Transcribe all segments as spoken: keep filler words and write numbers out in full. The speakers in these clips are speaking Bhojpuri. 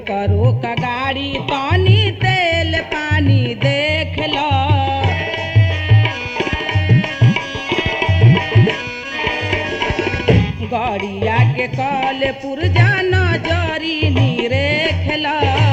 रोक रोक गाड़ी पानी तेल पानी देख लो। गड़िया के कल पुरजा नजरी निरेख लो।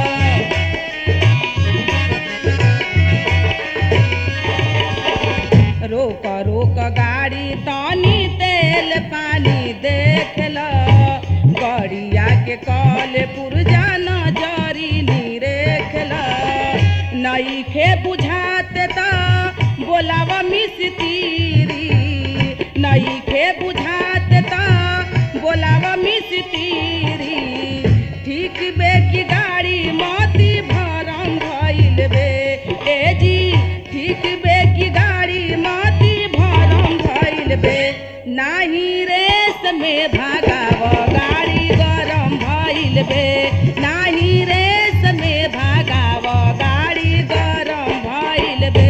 रोक रोक गाड़ी तानी तेल पानी देख लो। गड़िया के कल पुरजा नजरी निरेख लो। नईखे बुझाते त बोलावा मिस्त्री। नईखे बुझाते त बोलावा मिस्त्री। ठीक बे की गाड़ी मोती भरम भइल बे। ए जी ठीक बे की गाड़ी मोती भरम भइल बे। नाही रेस में भागाव गाड़ी गरम भइल बे। नाही रेस में भागाव गाड़ी गरम भइल बे।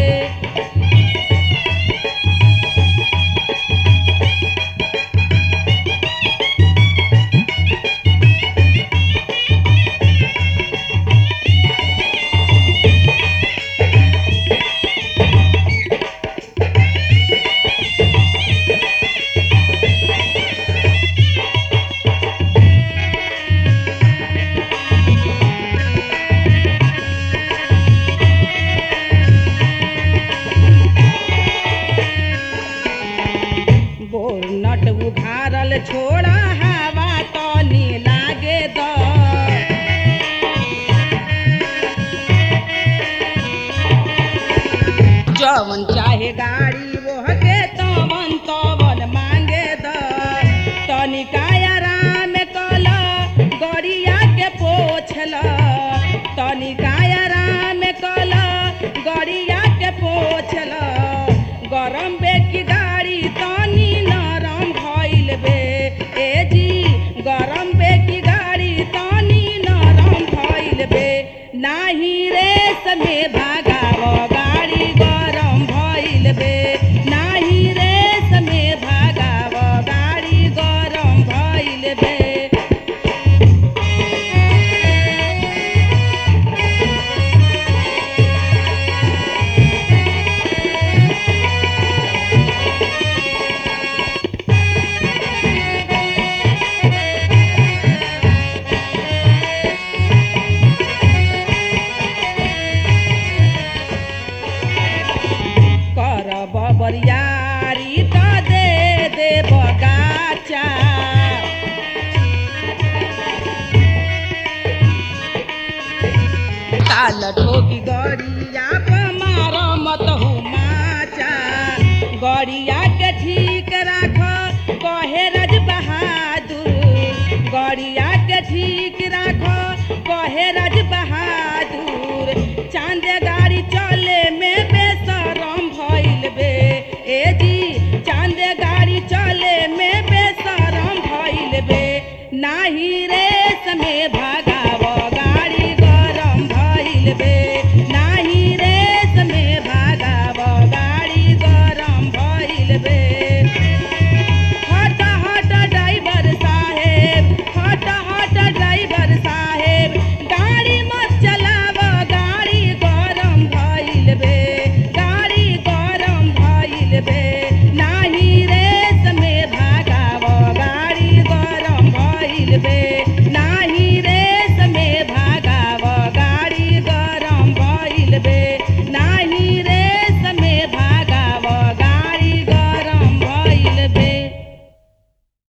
बोनट उघारल छोड़ा हवा तनी लागे द। जवन चाहे गाड़ी वह के तवन तवन मांगे द। तनिका आराम कल गड़िया के पोछल। तनिका आराम कल गड़िया के पोछल। गरम बे की गाड़ी तनी नरम भइल बे। ए जी गरम बे की गाड़ी तनी नरम भइल बे। नाही रेस में भागाव गाड़ी गरम भइल बे। नाही रेस में भागाव गाड़ी गरम भइल बे। करब बरियारी त दे दे बगाचा। ताल ठोकी गड़िया प मार मत हु माचा। गड़िया के ठीक राख कहे राज बहादुर। गड़िया के ठीक राख कहे राज बहादुर। चांद गाड़ी चले में बेशरम भइल बे। ए जी चांद गाड़ी चले में बेशरम भइल बे। नाही रेस में भागा